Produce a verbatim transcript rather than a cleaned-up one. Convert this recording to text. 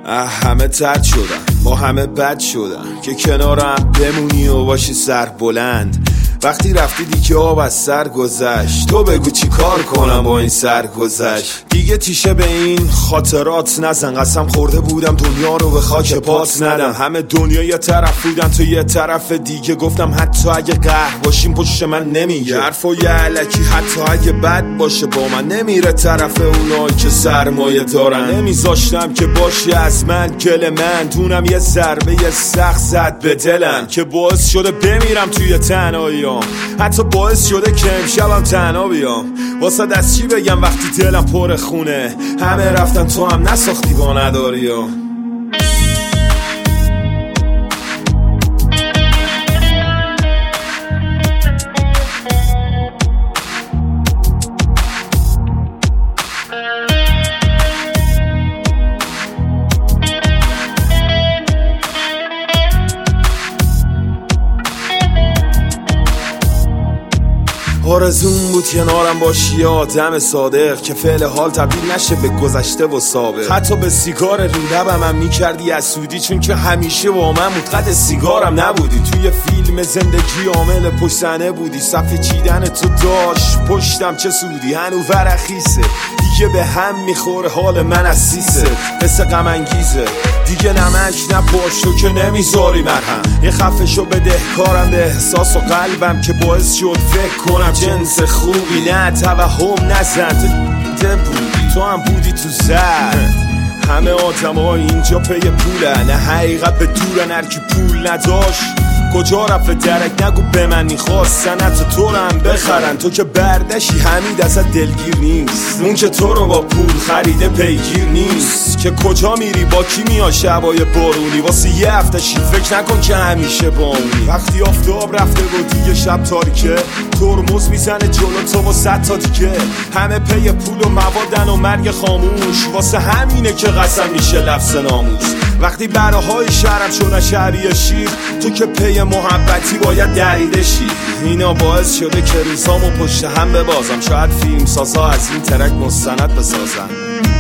همه ترد شدن، با همه بد شدن که کنارم بمونی و باشی سر بلند. وقتی رفتی دیگه آب از سر گذشت، تو بگو چی کار کنم با این سر گذشت. دیگه تیشه به این خاطرات نزن، قسم خورده بودم دنیا رو به خاک پات ندم. همه دنیا یه طرف بودن تو یه طرف دیگه، گفتم حتی اگه قهر باشیم پشت من نمیگه حرفا یه علکی، حتی اگه بد باشه با من نمیره طرف اونایی که سرمایه دارن. نمیذاشتم که باشی از من گل من، دونم یه ضربه یه سخت زد به دلم که باعث شده بمیرم توی تنهایی، حتی باعث شده که امشبم تنها بیام. واسه دست چی بگم وقتی دلم پر خونه، همه رفتن تو هم نساختی با نداری. آرزون بود کنارم باشی آدم صادق که فعل حال تبدیل نشه به گذشته و سابق. حتی به سیگار رو لبم هم میکردی حسودی، چون که همیشه با من بود قد سیگارم نبودی. توی فیلم زندگی عامل پشت صحنه بودی، صفحه چیدن تو داشت پشتم چه سودی. هنو ورخیسه دیگه به هم میخوره حال من از سیسه، قصه غم انگیزه دیگه نمک نپاش تو که نمیذاری مرهم. یه خفه شو بدهکارم به احساس و قلبم که باعث شد فکر کنم جنس خوبی. نه توهم نزن تو بودی، تو هم بودی تو زد. همه آدم ها اینجا پی پوله، نه حقیقت به دورن هر کی پول نداشت کجا رفت درک نگو به من میخواست سنت تو رو هم بخرن. تو که بردشی حمید ازت دلگیر نیست، اون که تو رو با پول خریده پیگیر نیست. که کجا میری با کی میای شبای بارونی، واسه یه هفته شی فکر نکن که همیشه با اونی. وقتی آفتاب رفته و دیگه شب تاریکه، ترمز میزنه جلو تو با صد تا دیگه. همه پی پول و موادن و مرگ خاموش، واسه همینه که قسم میشه لفظ ناموس. وقتی براهای شهرم شدن شهری شیر، تو که پی محبتی باید دریده شی. اینا باعث شده که روزامو پشت هم ببازم، شاید فیلم سازا از این ترک مستند بسازن.